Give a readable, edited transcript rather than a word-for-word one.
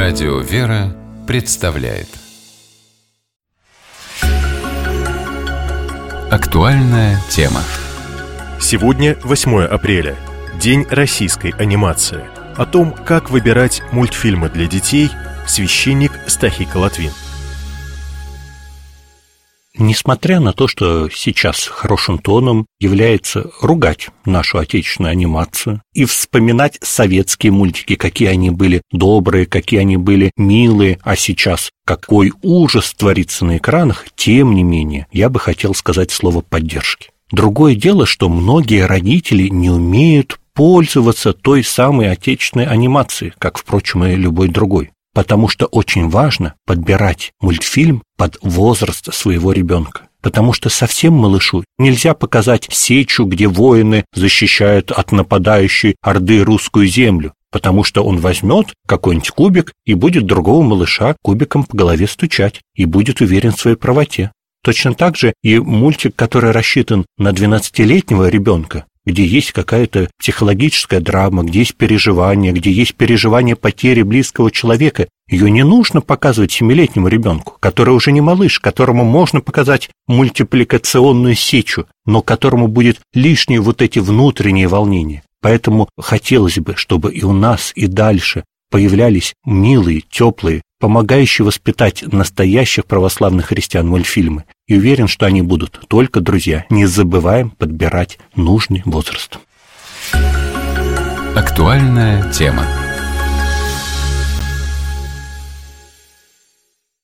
Радио «Вера» представляет актуальная тема. Сегодня 8 апреля, День российской анимации. О том, как выбирать мультфильмы для детей, священник Стахий Колотвин. Несмотря на то, что сейчас хорошим тоном является ругать нашу отечественную анимацию и вспоминать советские мультики, какие они были добрые, какие они были милые, а сейчас какой ужас творится на экранах, тем не менее, я бы хотел сказать слово поддержки. Другое дело, что многие родители не умеют пользоваться той самой отечественной анимацией, как, впрочем, и любой другой. Потому что очень важно подбирать мультфильм под возраст своего ребенка. Потому что совсем малышу нельзя показать сечу, где воины защищают от нападающей орды русскую землю, потому что он возьмет какой-нибудь кубик и будет другого малыша кубиком по голове стучать и будет уверен в своей правоте. Точно так же и мультик, который рассчитан на 12-летнего ребенка, где есть какая-то психологическая драма, где есть переживание потери близкого человека. Ее не нужно показывать 7-летнему ребенку, который уже не малыш, которому можно показать мультипликационную сечу, но которому будет лишние вот эти внутренние волнения. Поэтому хотелось бы, чтобы и у нас, и дальше появлялись милые, теплые, помогающие воспитать настоящих православных христиан мультфильмы. И уверен, что они будут только, друзья. Не забываем подбирать нужный возраст. Актуальная тема.